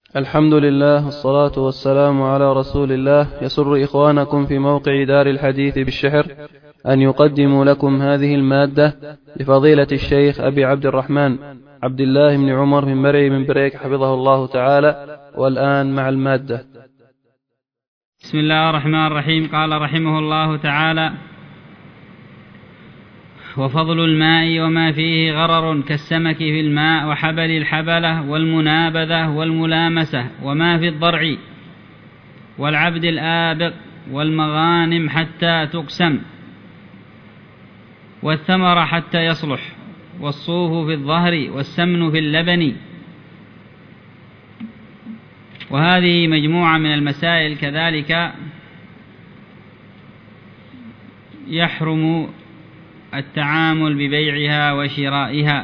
الحمد لله والصلاة والسلام على رسول الله. يسر إخوانكم في موقع دار الحديث بالشحر أن يقدموا لكم هذه المادة لفضيلة الشيخ أبي عبد الرحمن عبد الله بن عمر بن مرعي بن بريك حفظه الله تعالى. والآن مع المادة. بسم الله الرحمن الرحيم. قال رحمه الله تعالى: وفضل الماء وما فيه غرر كالسمك في الماء وحبل الحبلة والمنابذة والملامسة وما في الضرع والعبد الآبق والمغانم حتى تقسم والثمر حتى يصلح والصوف في الظهر والسمن في اللبن. وهذه مجموعة من المسائل كذلك يحرم التعامل ببيعها وشرائها.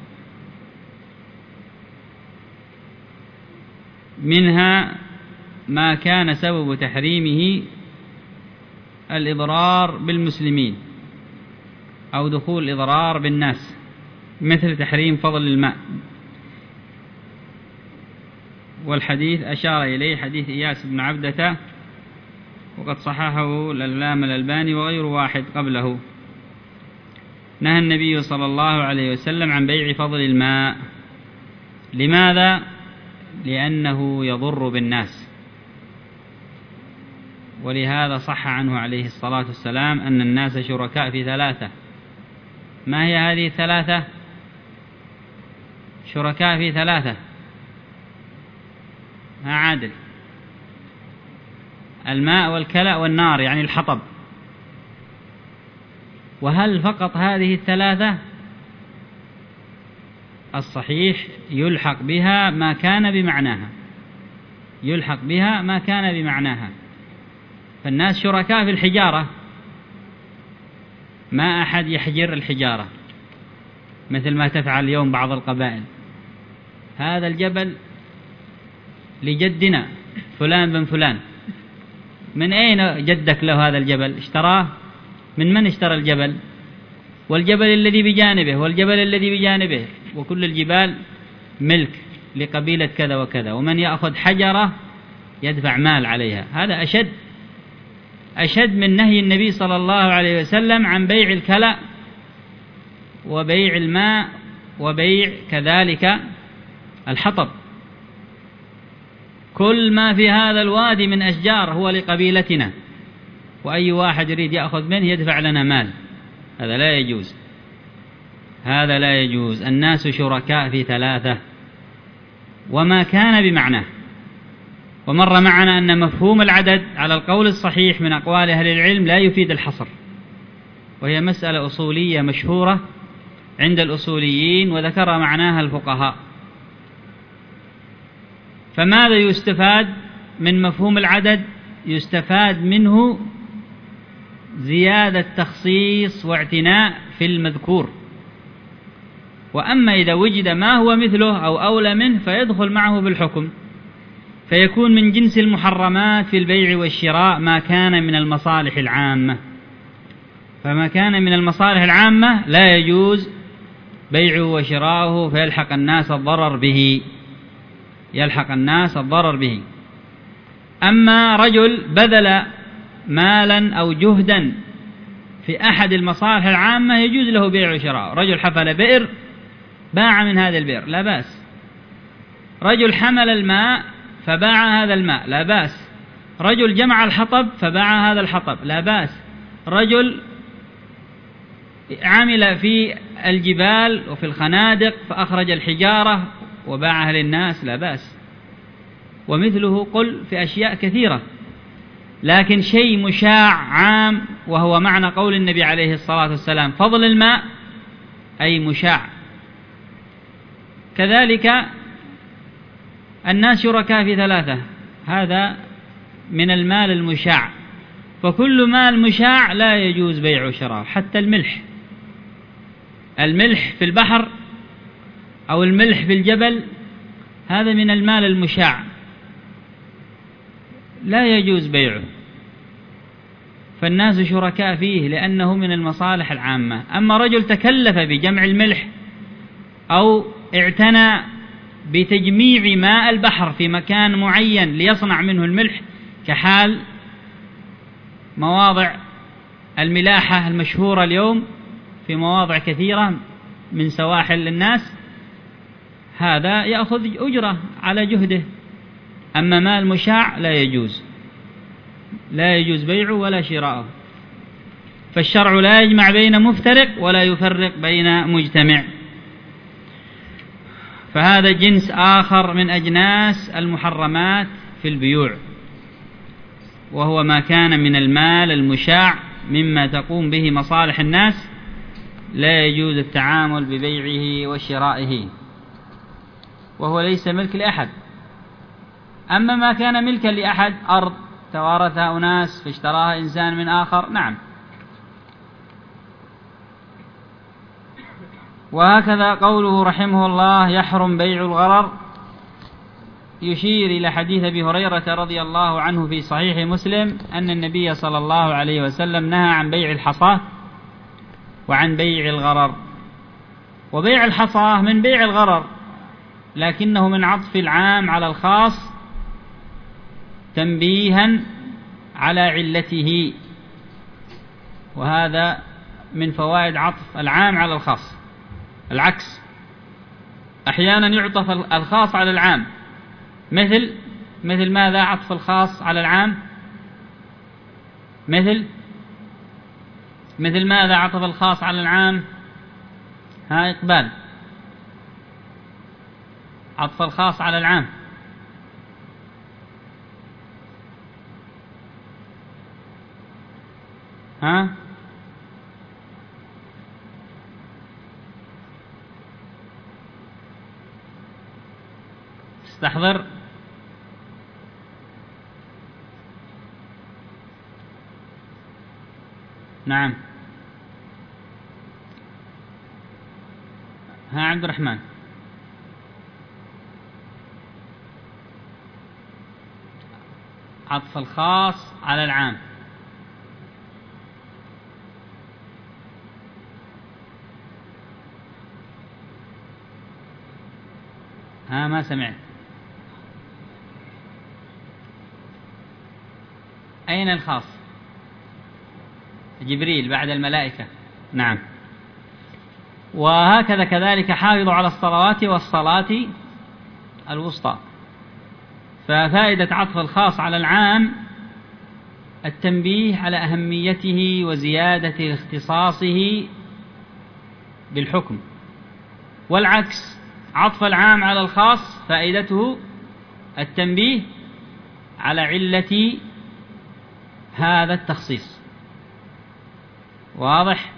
منها ما كان سبب تحريمه الإضرار بالمسلمين أو دخول الإضرار بالناس، مثل تحريم فضل الماء، والحديث أشار إليه حديث إياس بن عبدة، وقد صححه العلامة الألباني وغير واحد قبله. نهى النبي صلى الله عليه وسلم عن بيع فضل الماء. لماذا؟ لأنه يضر بالناس، ولهذا صح عنه عليه الصلاة والسلام أن الناس شركاء في ثلاثة. ما هي هذه الثلاثة؟ شركاء في ثلاثة. ما عادل: الماء والكلأ والنار، يعني الحطب. وهل فقط هذه الثلاثة؟ الصحيح يلحق بها ما كان بمعناها، يلحق بها ما كان بمعناها. فالناس شركاء في الحجارة، ما أحد يحجر الحجارة مثل ما تفعل اليوم بعض القبائل. هذا الجبل لجدنا فلان بن فلان. من أين جدك له هذا الجبل؟ اشتراه؟ من اشترى الجبل؟ والجبل الذي بجانبه والجبل الذي بجانبه، وكل الجبال ملك لقبيلة كذا وكذا، ومن يأخذ حجرة يدفع مال عليها. هذا أشد من نهي النبي صلى الله عليه وسلم عن بيع الكلأ وبيع الماء وبيع كذلك الحطب. كل ما في هذا الوادي من أشجار هو لقبيلتنا، وأي واحد يريد يأخذ منه يدفع لنا مال. هذا لا يجوز، هذا لا يجوز. الناس شركاء في ثلاثة وما كان بمعناه. ومر معنا أن مفهوم العدد على القول الصحيح من أقوال أهل العلم لا يفيد الحصر، وهي مسألة أصولية مشهورة عند الأصوليين وذكر معناها الفقهاء. فماذا يستفاد من مفهوم العدد؟ يستفاد منه زيادة تخصيص واعتناء في المذكور. وأما إذا وجد ما هو مثله أو أولى منه فيدخل معه بالحكم، فيكون من جنس المحرمات في البيع والشراء ما كان من المصالح العامة. فما كان من المصالح العامة لا يجوز بيعه وشراؤه، فيلحق الناس الضرر به، يلحق الناس الضرر به. أما رجل بذل مالا أو جهدا في أحد المصالح العامة يجوز له بيع وشراء. رجل حفل بئر باع من هذا البئر لا بأس. رجل حمل الماء فباع هذا الماء لا بأس. رجل جمع الحطب فباع هذا الحطب لا بأس. رجل عمل في الجبال وفي الخنادق فأخرج الحجارة وباعها للناس لا بأس. ومثله قل في أشياء كثيرة. لكن شيء مشاع عام، وهو معنى قول النبي عليه الصلاة والسلام فضل الماء، أي مشاع. كذلك الناس شركاء في ثلاثة، هذا من المال المشاع. فكل مال مشاع لا يجوز بيع وشراء. حتى الملح في البحر أو الملح في الجبل، هذا من المال المشاع لا يجوز بيعه. فالناس شركاء فيه لأنه من المصالح العامة. أما رجل تكلف بجمع الملح أو اعتنى بتجميع ماء البحر في مكان معين ليصنع منه الملح، كحال مواضع الملاحة المشهورة اليوم في مواضع كثيرة من سواحل الناس، هذا يأخذ أجرة على جهده. أما ماء المشاع لا يجوز بيعه ولا شراءه. فالشرع لا يجمع بين مفترق ولا يفرق بين مجتمع. فهذا جنس آخر من أجناس المحرمات في البيوع، وهو ما كان من المال المشاع مما تقوم به مصالح الناس، لا يجوز التعامل ببيعه وشرائه، وهو ليس ملك لأحد. أما ما كان ملكا لأحد، أرض توارثها أناس فاشتراها إنسان من آخر، نعم. وهكذا قوله رحمه الله يحرم بيع الغرر، يشير إلى حديث أبي هريرة رضي الله عنه في صحيح مسلم أن النبي صلى الله عليه وسلم نهى عن بيع الحصاة وعن بيع الغرر. وبيع الحصاة من بيع الغرر، لكنه من عطف العام على الخاص تنبيها على علته، وهذا من فوائد عطف العام على الخاص. العكس، أحيانا يعطف الخاص على العام، مثل ماذا عطف الخاص على العام؟ مثل ماذا عطف الخاص على العام؟ ها إقبال، عطف الخاص على العام. ها استحضر. نعم. ها عبد الرحمن. عطف الخاص على العام. ها ما سمعت. أين الخاص؟ جبريل بعد الملائكة، نعم. وهكذا كذلك حافظوا على الصلوات والصلاة الوسطى. ففائدة عطف الخاص على العام التنبيه على أهميته وزيادة اختصاصه بالحكم، والعكس عطف العام على الخاص فائدته التنبيه على علة هذا التخصيص. واضح؟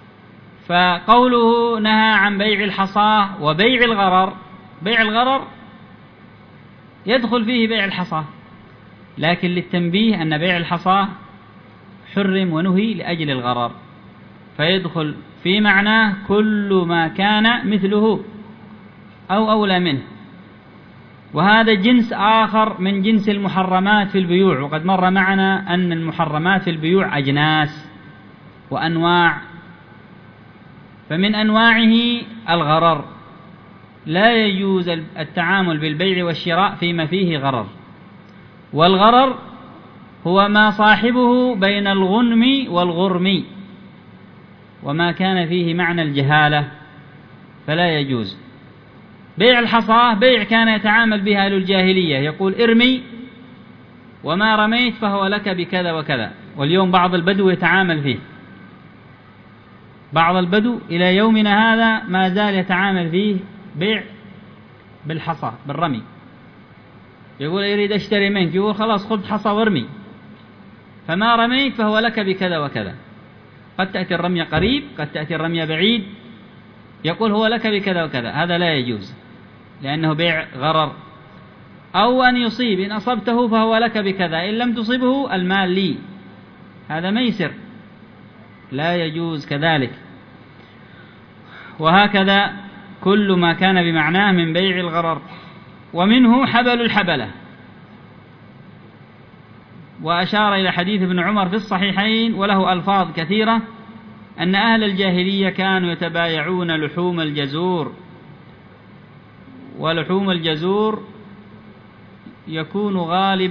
فقوله نهى عن بيع الحصاة وبيع الغرر، بيع الغرر يدخل فيه بيع الحصاة، لكن للتنبيه أن بيع الحصاة حرم ونهي لأجل الغرر، فيدخل في معناه كل ما كان مثله أو أولى منه. وهذا جنس آخر من جنس المحرمات في البيوع، وقد مر معنا أن المحرمات في البيوع أجناس وأنواع. فمن أنواعه الغرر، لا يجوز التعامل بالبيع والشراء فيما فيه غرر. والغرر هو ما صاحبه بين الغنم والغرم، وما كان فيه معنى الجهالة فلا يجوز. بيع الحصاة بيع كان يتعامل بها أهل الجاهلية، يقول ارمي وما رميت فهو لك بكذا وكذا، واليوم بعض البدو يتعامل فيه، بعض البدو إلى يومنا هذا ما زال يتعامل فيه بيع بالحصى بالرمي. يقول يريد اشتري منك، يقول خلاص خذ حصى وارمي، فما رميت فهو لك بكذا وكذا. قد تأتي الرمية قريب، قد تأتي الرمية بعيد، يقول هو لك بكذا وكذا. هذا لا يجوز، لأنه بيع غرر. أو أن يصيب، إن أصبته فهو لك بكذا، إن لم تصبه المال لي، هذا ميسر، لا يجوز كذلك. وهكذا كل ما كان بمعناه من بيع الغرر. ومنه حبل الحبلة. وأشار إلى حديث ابن عمر في الصحيحين وله ألفاظ كثيرة أن أهل الجاهلية كانوا يتبايعون لحوم الجزور ولحوم الجزور يكون غالبا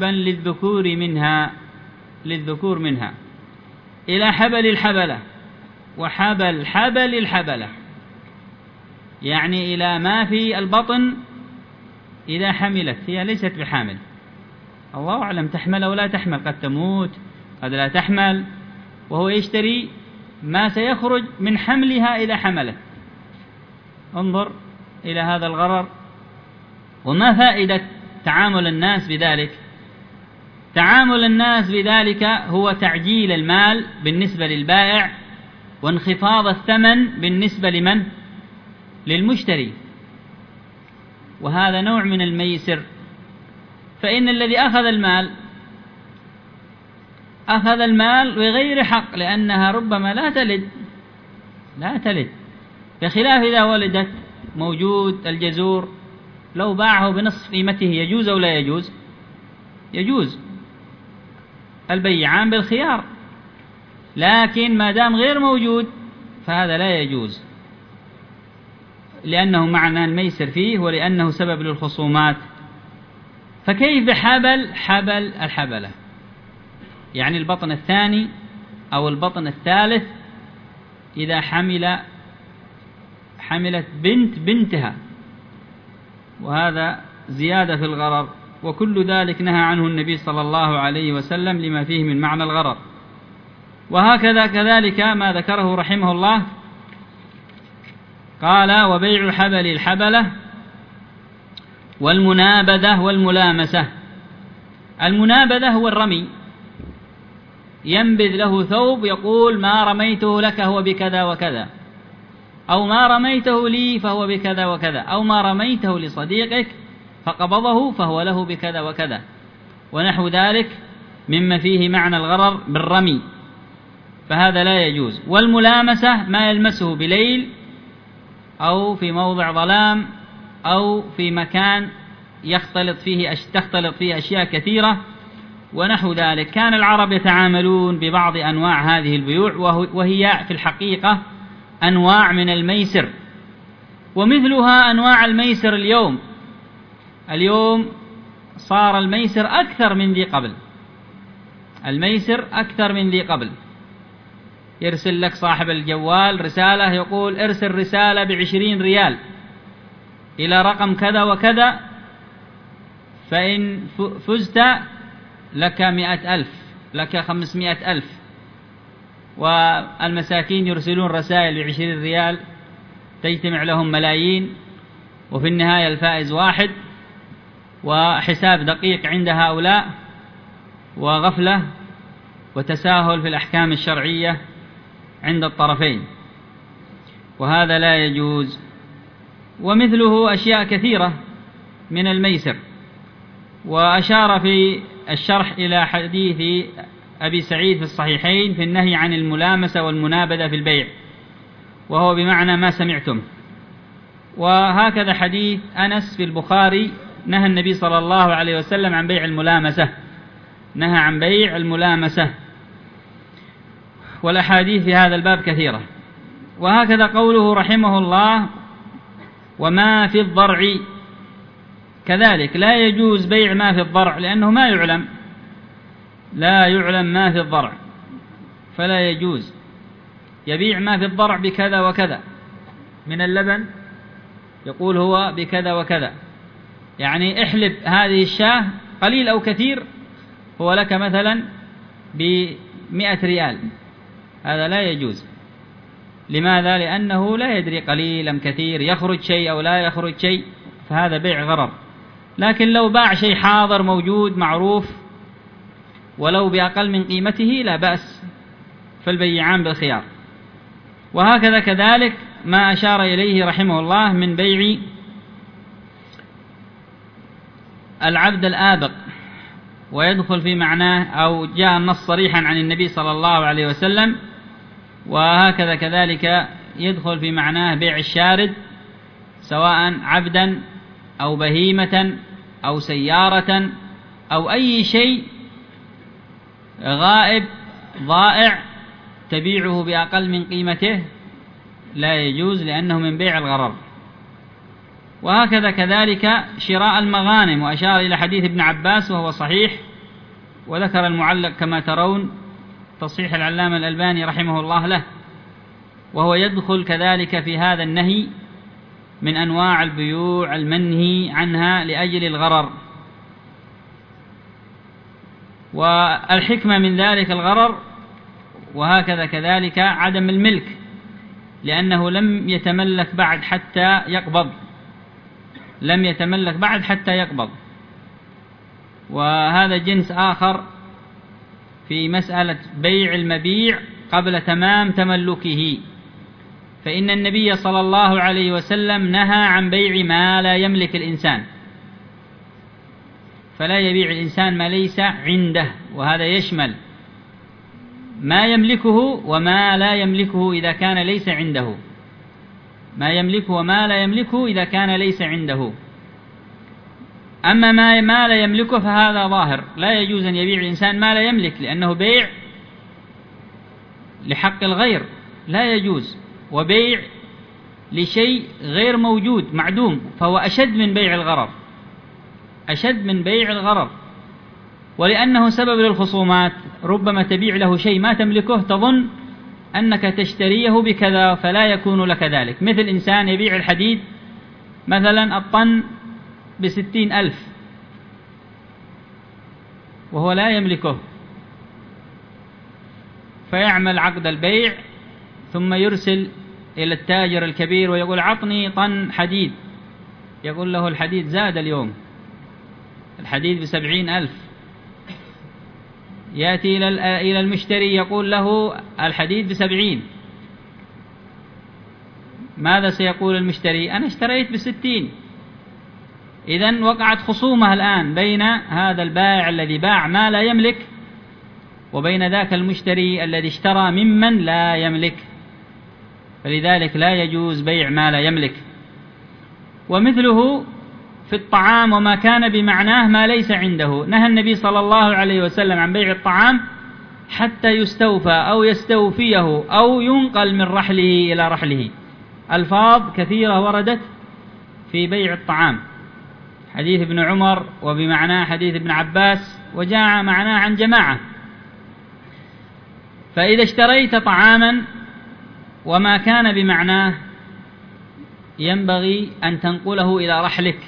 للذكور منها إلى حبل الحبلة وحبل حبل الحبلة، يعني إلى ما في البطن إذا حملت. هي ليست بحامل، الله أعلم تحمل أو لا تحمل، قد تموت قد لا تحمل، وهو يشتري ما سيخرج من حملها إذا حملت. انظر إلى هذا الغرر. وما فائدة تعامل الناس بذلك؟ تعامل الناس بذلك هو تعجيل المال بالنسبة للبائع وانخفاض الثمن بالنسبة لمن؟ للمشتري، وهذا نوع من الميسر. فإن الذي أخذ المال بغير حق، لأنها ربما لا تلد، بخلاف إذا ولدت موجود الجزور لو باعه بنصف قيمته يجوز أو لا يجوز؟ يجوز، البيعان بالخيار. لكن ما دام غير موجود فهذا لا يجوز، لأنه معنى الميسر فيه ولأنه سبب للخصومات. فكيف حبل الحبلة؟ يعني البطن الثاني أو البطن الثالث إذا حملت بنتها، وهذا زيادة في الغرر، وكل ذلك نهى عنه النبي صلى الله عليه وسلم لما فيه من معنى الغرر. وهكذا كذلك ما ذكره رحمه الله، قال: وبيع حبل الحبلة والمنابذة والملامسة. المنابذة هو الرمي، ينبذ له ثوب يقول: ما رميته لك هو بكذا وكذا، أو ما رميته لي فهو بكذا وكذا، أو ما رميته لصديقك فقبضه فهو له بكذا وكذا، ونحو ذلك مما فيه معنى الغرر بالرمي، فهذا لا يجوز. والملامسة ما يلمسه بليل أو في موضع ظلام أو في مكان تختلط فيه أشياء كثيرة ونحو ذلك. كان العرب يتعاملون ببعض أنواع هذه البيوع، وهي في الحقيقة أنواع من الميسر، ومثلها أنواع الميسر اليوم صار الميسر أكثر من ذي قبل. يرسل لك صاحب الجوال رسالة يقول: ارسل رسالة ب20 ريال إلى رقم كذا وكذا، فإن فزت لك 100,000 لك 500,000. والمساكين يرسلون رسائل ب20 ريال تجتمع لهم ملايين، وفي النهاية الفائز واحد، وحساب دقيق عند هؤلاء، وغفلة وتساهل في الأحكام الشرعية عند الطرفين، وهذا لا يجوز. ومثله أشياء كثيرة من الميسر. وأشار في الشرح إلى حديث أبي سعيد في الصحيحين في النهي عن الملامسة والمنابذة في البيع، وهو بمعنى ما سمعتم. وهكذا حديث أنس في البخاري نهى النبي صلى الله عليه وسلم عن بيع الملامسة، نهى عن بيع الملامسة. والأحاديث في هذا الباب كثيرة. وهكذا قوله رحمه الله: وما في الضرع، كذلك لا يجوز بيع ما في الضرع، لأنه لا يعلم ما في الضرع، فلا يجوز. يبيع ما في الضرع بكذا وكذا من اللبن، يقول هو بكذا وكذا، يعني احلب هذه الشاة قليل أو كثير هو لك مثلا ب100 ريال، هذا لا يجوز. لماذا؟ لأنه لا يدري قليل أم كثير، يخرج شيء أو لا يخرج شيء، فهذا بيع غرر. لكن لو باع شيء حاضر موجود معروف ولو بأقل من قيمته لا بأس، فالبيعان بالخيار. وهكذا كذلك ما أشار إليه رحمه الله من بيع العبد الآبق، ويدخل في معناه، أو جاء النص صريحا عن النبي صلى الله عليه وسلم. وهكذا كذلك يدخل في معناه بيع الشارد، سواء عبدا أو بهيمة أو سيارة أو أي شيء غائب ضائع تبيعه بأقل من قيمته، لا يجوز، لأنه من بيع الغرر. وهكذا كذلك شراء المغانم، وأشار إلى حديث ابن عباس وهو صحيح، وذكر المعلق كما ترون تصحيح العلامة الألباني رحمه الله له، وهو يدخل كذلك في هذا النهي من أنواع البيوع المنهي عنها لأجل الغرر. والحكمة من ذلك الغرر، وهكذا كذلك عدم الملك، لأنه لم يتملك بعد حتى يقبض، لم يتملك بعد حتى يقبض. وهذا جنس آخر في مسألة بيع المبيع قبل تمام تملكه، فإن النبي صلى الله عليه وسلم نهى عن بيع ما لا يملك الإنسان، فلا يبيع الإنسان ما ليس عنده، وهذا يشمل ما يملكه وما لا يملكه إذا كان ليس عنده، ما يملكه وما لا يملكه إذا كان ليس عنده. أما ما لا يملكه فهذا ظاهر، لا يجوز أن يبيع الإنسان ما لا يملك، لأنه بيع لحق الغير لا يجوز، وبيع لشيء غير موجود معدوم فهو أشد من بيع الغرر، أشد من بيع الغرر. ولأنه سبب للخصومات، ربما تبيع له شيء ما تملكه تظن أنك تشتريه بكذا فلا يكون لك ذلك. مثل إنسان يبيع الحديد مثلا الطن ب60,000 وهو لا يملكه، فيعمل عقد البيع ثم يرسل إلى التاجر الكبير ويقول عطني طن حديد، يقول له الحديد زاد اليوم، الحديد ب70,000. يأتي إلى المشتري يقول له الحديد ب70. ماذا سيقول المشتري؟ أنا اشتريت ب60. إذن وقعت خصومة الآن بين هذا البائع الذي باع ما لا يملك وبين ذاك المشتري الذي اشترى ممن لا يملك، فلذلك لا يجوز بيع ما لا يملك. ومثله في الطعام وما كان بمعناه ما ليس عنده، نهى النبي صلى الله عليه وسلم عن بيع الطعام حتى يستوفى أو يستوفيه أو ينقل من رحله إلى رحله. ألفاظ كثيرة وردت في بيع الطعام، حديث ابن عمر وبمعناه حديث ابن عباس، وجاء معناه عن جماعة. فإذا اشتريت طعاما وما كان بمعناه ينبغي أن تنقله إلى رحلك،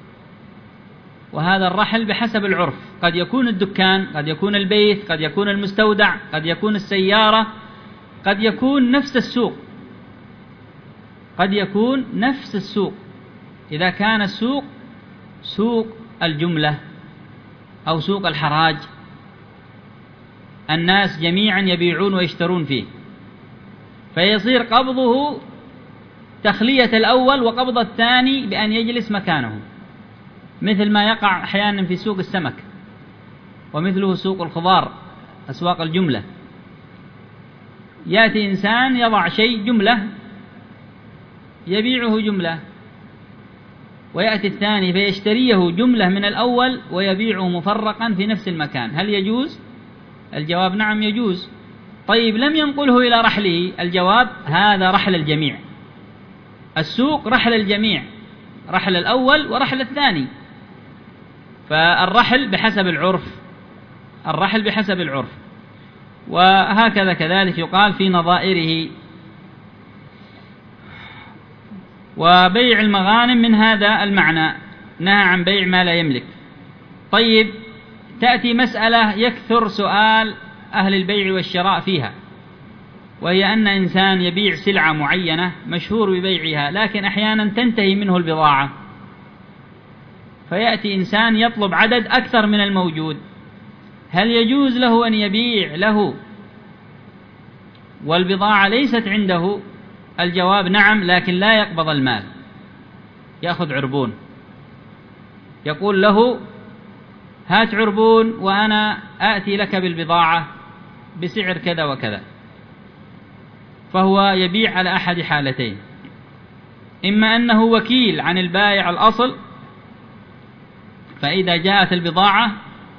وهذا الرحل بحسب العرف، قد يكون الدكان، قد يكون البيت، قد يكون المستودع، قد يكون السيارة، قد يكون نفس السوق، قد يكون نفس السوق. إذا كان السوق سوق الجملة أو سوق الحراج، الناس جميعا يبيعون ويشترون فيه، فيصير قبضه تخلية الأول وقبض الثاني بأن يجلس مكانه، مثل ما يقع أحيانا في سوق السمك، ومثله سوق الخضار، أسواق الجملة. يأتي إنسان يضع شيء جملة يبيعه جملة، ويأتي الثاني فيشتريه جملة من الأول ويبيعه مفرقا في نفس المكان. هل يجوز؟ الجواب نعم يجوز. طيب لم ينقله إلى رحله، الجواب هذا رحل الجميع، السوق رحل الجميع، رحل الأول ورحل الثاني، فالرحل بحسب العرف، الرحل بحسب العرف. وهكذا كذلك يقال في نظائره. وبيع المغانم من هذا المعنى، نهى عن بيع ما لا يملك. طيب تأتي مسألة يكثر سؤال أهل البيع والشراء فيها، وهي أن إنسان يبيع سلعة معينة مشهور ببيعها، لكن أحيانا تنتهي منه البضاعة، فيأتي إنسان يطلب عدد أكثر من الموجود، هل يجوز له أن يبيع له والبضاعة ليست عنده؟ الجواب نعم، لكن لا يقبض المال، يأخذ عربون، يقول له هات عربون وأنا آتي لك بالبضاعة بسعر كذا وكذا. فهو يبيع على أحد حالتين، إما أنه وكيل عن البائع الأصل، فإذا جاءت البضاعة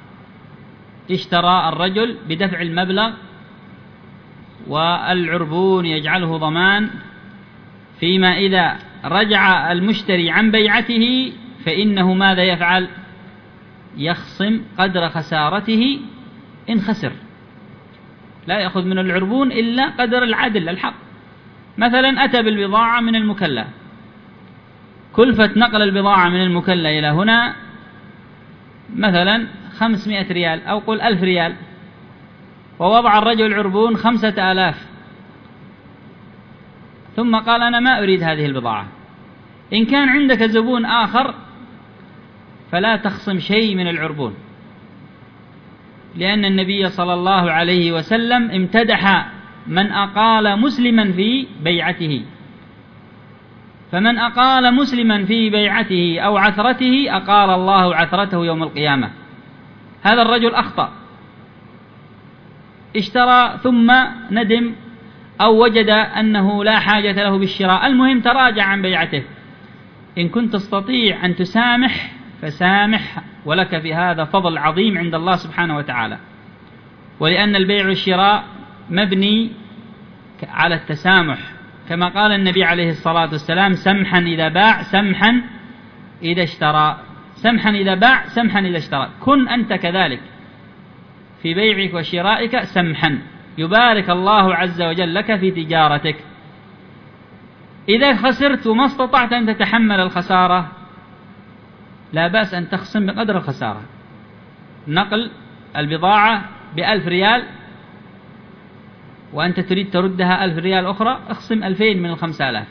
اشترى الرجل بدفع المبلغ والعربون يجعله ضمان، فيما إذا رجع المشتري عن بيعته فإنه ماذا يفعل؟ يخصم قدر خسارته إن خسر، لا يأخذ من العربون إلا قدر العدل الحق. مثلا أتى بالبضاعة من المكلا، كلفة نقل البضاعة من المكلا إلى هنا مثلا 500 ريال أو قل 1000 ريال، ووضع الرجل العربون 5000، ثم قال أنا ما أريد هذه البضاعة. إن كان عندك زبون آخر فلا تخصم شيء من العربون، لأن النبي صلى الله عليه وسلم امتدح من أقال مسلما في بيعته، فمن أقال مسلما في بيعته أو عثرته أقال الله عثرته يوم القيامة. هذا الرجل أخطأ، اشترى ثم ندم أو وجد أنه لا حاجة له بالشراء، المهم تراجع عن بيعته. إن كنت تستطيع أن تسامح فسامح، ولك في هذا فضل عظيم عند الله سبحانه وتعالى، ولأن البيع والشراء مبني على التسامح، كما قال النبي عليه الصلاة والسلام: سمحا إذا باع سمحا إذا اشترى، سمحا إذا باع سمحا إذا اشترى. كن أنت كذلك في بيعك وشرائك سمحا، يبارك الله عز وجل لك في تجارتك. إذا خسرت وما استطعت أن تتحمل الخسارة لا بأس أن تخصم بقدر الخسارة. نقل البضاعة ب1000 ريال وأنت تريد تردها 1000 ريال أخرى، اخصم 2000 من 5000.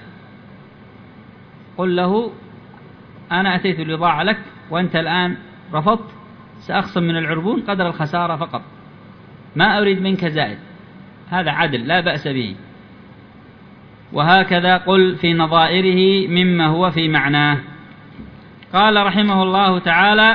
قل له: أنا أتيت البضاعة لك وأنت الآن رفضت، سأخصم من العربون قدر الخسارة فقط، ما أريد منك زائد. هذا عدل لا بأس به. وهكذا قل في نظائره مما هو في معناه. قال رحمه الله تعالى: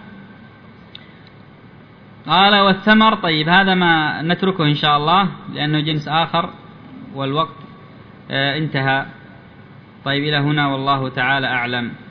قال والثمر. طيب هذا ما نتركه إن شاء الله لأنه جنس آخر والوقت انتهى. طيب إلى هنا والله تعالى أعلم.